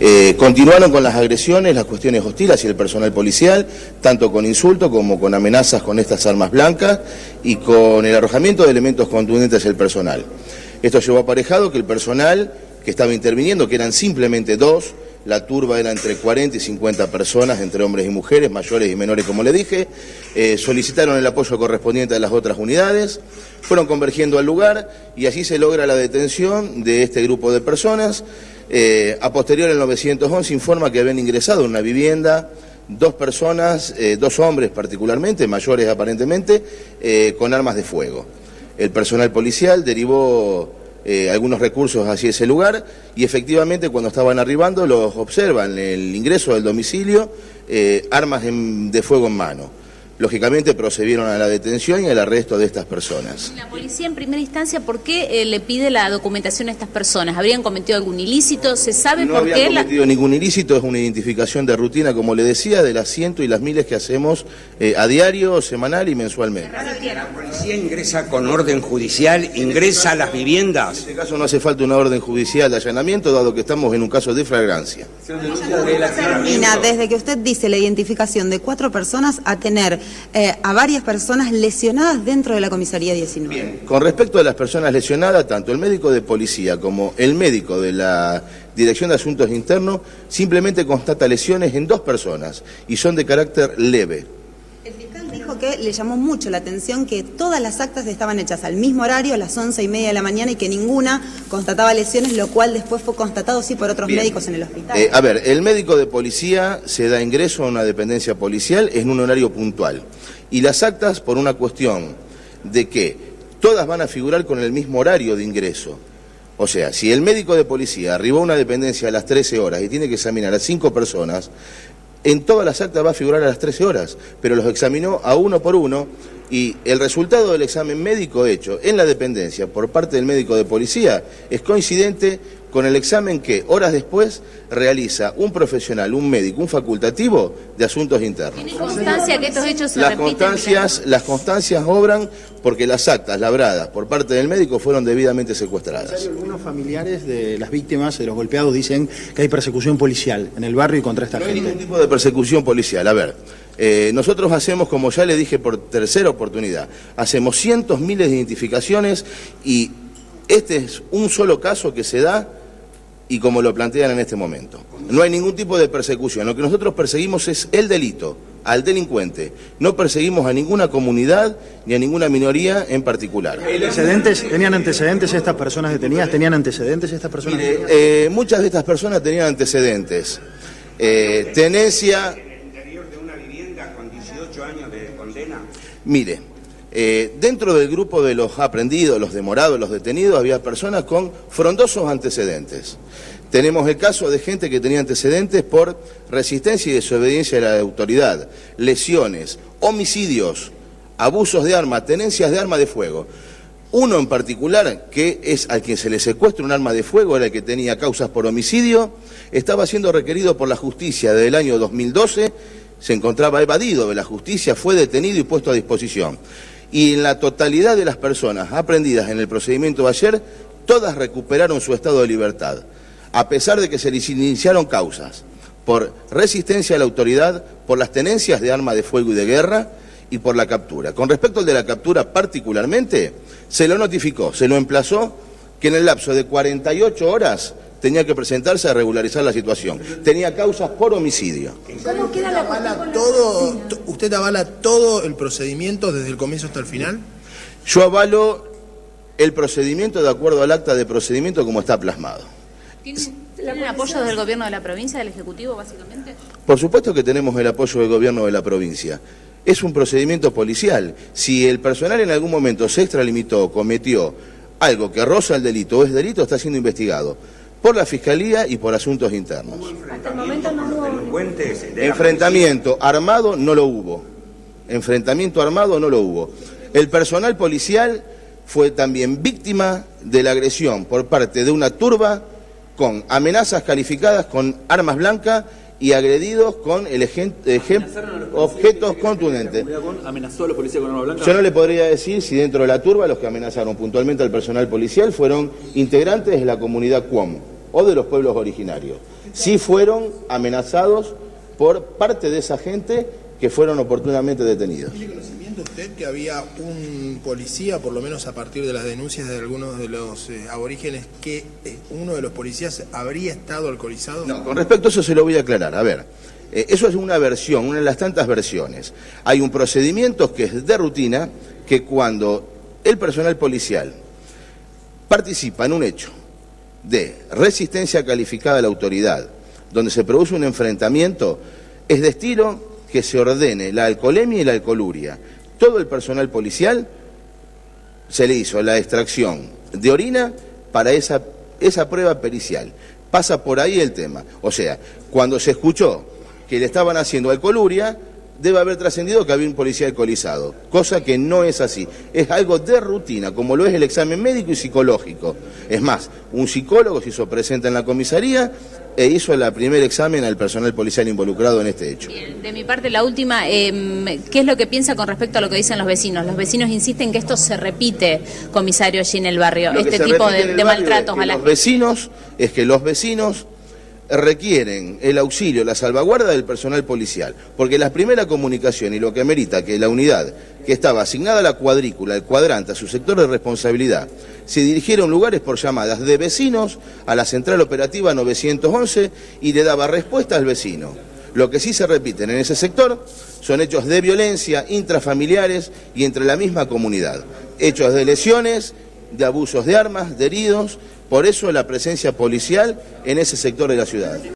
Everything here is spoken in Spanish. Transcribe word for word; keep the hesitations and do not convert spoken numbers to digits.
Eh, continuaron con las agresiones, las cuestiones hostiles hacia el personal policial, tanto con insultos como con amenazas con estas armas blancas y con el arrojamiento de elementos contundentes hacia el personal. Esto llevó aparejado que el personal que estaba interviniendo, que eran simplemente dos, la turba era entre cuarenta y cincuenta personas, entre hombres y mujeres, mayores y menores, como le dije, eh, solicitaron el apoyo correspondiente a las otras unidades, fueron convergiendo al lugar y así se logra la detención de este grupo de personas. Eh, a posterior, el novecientos once informa que habían ingresado en una vivienda dos personas, eh, dos hombres particularmente, mayores aparentemente, eh, con armas de fuego. El personal policial derivó Eh, algunos recursos hacia ese lugar y efectivamente cuando estaban arribando los observan el ingreso del domicilio, eh, armas en, de fuego en mano. Lógicamente procedieron a la detención y al arresto de estas personas. La policía en primera instancia, ¿por qué eh, le pide la documentación a estas personas? ¿Habrían cometido algún ilícito? ¿Se sabe no por qué? No habían cometido la... ningún ilícito, es una identificación de rutina, como le decía, de las cientos y las miles que hacemos eh, a diario, semanal y mensualmente. La policía ingresa con orden judicial, ingresa a las viviendas. En este caso no hace falta una orden judicial de allanamiento, dado que estamos en un caso de flagrancia. Termina desde que usted dice la identificación de cuatro personas a tener Eh, a varias personas lesionadas dentro de la comisaría diecinueve. Bien, con respecto a las personas lesionadas, tanto el médico de policía como el médico de la Dirección de Asuntos Internos simplemente constata lesiones en dos personas y son de carácter leve. El fiscal dijo que le llamó mucho la atención que todas las actas estaban hechas al mismo horario, a las once y media de la mañana, y que ninguna constataba lesiones, lo cual después fue constatado sí por otros Bien. médicos en el hospital. Eh, a ver, el médico de policía se da ingreso a una dependencia policial en un horario puntual. Y las actas, por una cuestión de que todas van a figurar con el mismo horario de ingreso. O sea, si el médico de policía arribó a una dependencia a las trece horas y tiene que examinar a cinco personas, en todas las actas va a figurar a las trece horas, pero los examinó a uno por uno y el resultado del examen médico hecho en la dependencia por parte del médico de policía es coincidente con el examen que horas después realiza un profesional, un médico, un facultativo de asuntos internos. ¿Tiene constancia que estos hechos se las repiten? Constancias, las constancias obran porque las actas labradas por parte del médico fueron debidamente secuestradas. Algunos familiares de las víctimas, de los golpeados, dicen que hay persecución policial en el barrio y contra esta no gente. No hay ningún tipo de persecución policial. A ver, eh, nosotros hacemos, como ya le dije por tercera oportunidad, hacemos cientos, miles de identificaciones y este es un solo caso que se da y como lo plantean en este momento. No hay ningún tipo de persecución. Lo que nosotros perseguimos es el delito, al delincuente. No perseguimos a ninguna comunidad ni a ninguna minoría en particular. ¿Antecedentes? ¿Tenían antecedentes estas personas detenidas? ¿Tenían antecedentes estas personas? Mire, eh, muchas de estas personas tenían antecedentes. Eh, tenencia... ¿En el interior de una vivienda con dieciocho años de condena? Mire... Eh, dentro del grupo de los aprendidos, los demorados, los detenidos, había personas con frondosos antecedentes. Tenemos el caso de gente que tenía antecedentes por resistencia y desobediencia a la autoridad, lesiones, homicidios, abusos de arma, tenencias de arma de fuego. Uno en particular, que es al quien se le secuestra un arma de fuego, era el que tenía causas por homicidio, estaba siendo requerido por la justicia desde el año dos mil doce, se encontraba evadido de la justicia, fue detenido y puesto a disposición. Y en la totalidad de las personas aprendidas en el procedimiento de ayer, todas recuperaron su estado de libertad, a pesar de que se les iniciaron causas por resistencia a la autoridad, por las tenencias de arma de fuego y de guerra y por la captura. Con respecto al de la captura particularmente, se lo notificó, se lo emplazó que en el lapso de cuarenta y ocho horas tenía que presentarse a regularizar la situación. Tenía causas por homicidio. ¿Cómo queda la avala todo, ¿Usted avala todo el procedimiento desde el comienzo hasta el final? Yo avalo el procedimiento de acuerdo al acta de procedimiento como está plasmado. ¿Tienen el apoyo del gobierno de la provincia, del Ejecutivo, básicamente? Por supuesto que tenemos el apoyo del gobierno de la provincia. Es un procedimiento policial. Si el personal en algún momento se extralimitó, cometió algo que roza el delito o es delito, está siendo investigado por la Fiscalía y por Asuntos Internos. Hasta el momento no hubo... Enfrentamiento armado no lo hubo. Enfrentamiento armado no lo hubo. El personal policial fue también víctima de la agresión por parte de una turba con amenazas calificadas con armas blancas y agredidos con el objetos contundentes. ¿Amenazó a los policías con armas blancas? Yo no le podría decir si dentro de la turba los que amenazaron puntualmente al personal policial fueron integrantes de la comunidad Cuom. o de los pueblos originarios. Sí fueron amenazados por parte de esa gente que fueron oportunamente detenidos. ¿Tiene conocimiento usted que había un policía, por lo menos a partir de las denuncias de algunos de los eh, aborígenes, que eh, uno de los policías habría estado alcoholizado? No, con respecto a eso se lo voy a aclarar. A ver, eh, eso es una versión, una de las tantas versiones. Hay un procedimiento que es de rutina, que cuando el personal policial participa en un hecho de resistencia calificada a la autoridad, donde se produce un enfrentamiento, es de estilo que se ordene la alcoholemia y la alcoholuria. Todo el personal policial se le hizo la extracción de orina para esa, esa prueba pericial. Pasa por ahí el tema. O sea, cuando se escuchó que le estaban haciendo alcoholuria, debe haber trascendido que había un policía alcoholizado, cosa que no es así. Es algo de rutina, como lo es el examen médico y psicológico. Es más, un psicólogo se hizo presente en la comisaría e hizo el primer examen al personal policial involucrado en este hecho. Bien, de mi parte, la última, eh, ¿qué es lo que piensa con respecto a lo que dicen los vecinos? Los vecinos insisten que esto se repite, comisario, allí en el barrio, Lo este tipo de, de maltratos a la los vecinos, es que los vecinos requieren el auxilio, la salvaguarda del personal policial, porque la primera comunicación y lo que amerita que la unidad que estaba asignada a la cuadrícula, el cuadrante, a su sector de responsabilidad, se dirigiera a un lugar es por llamadas de vecinos a la central operativa novecientos once y le daba respuesta al vecino. Lo que sí se repiten en ese sector son hechos de violencia intrafamiliares y entre la misma comunidad, hechos de lesiones, de abusos de armas, de heridos. Por eso la presencia policial en ese sector de la ciudad.